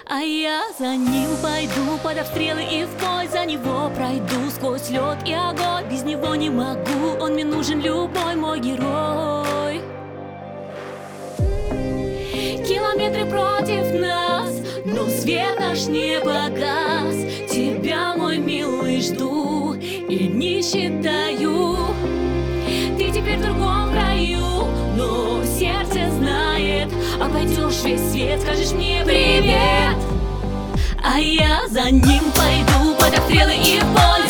А я за ним пойду под обстрелы и в бой. За него пройду сквозь лед и огонь. Без него не могу, он мне нужен, любой мой герой. Километры против нас, но свет наш не погас. Тебя, мой милый, жду и не считаю. Ты теперь в другом краю, но сердце знает. Обойдешь весь свет, скажешь мне привет. А я за ним пойду под обстрелы и в бой.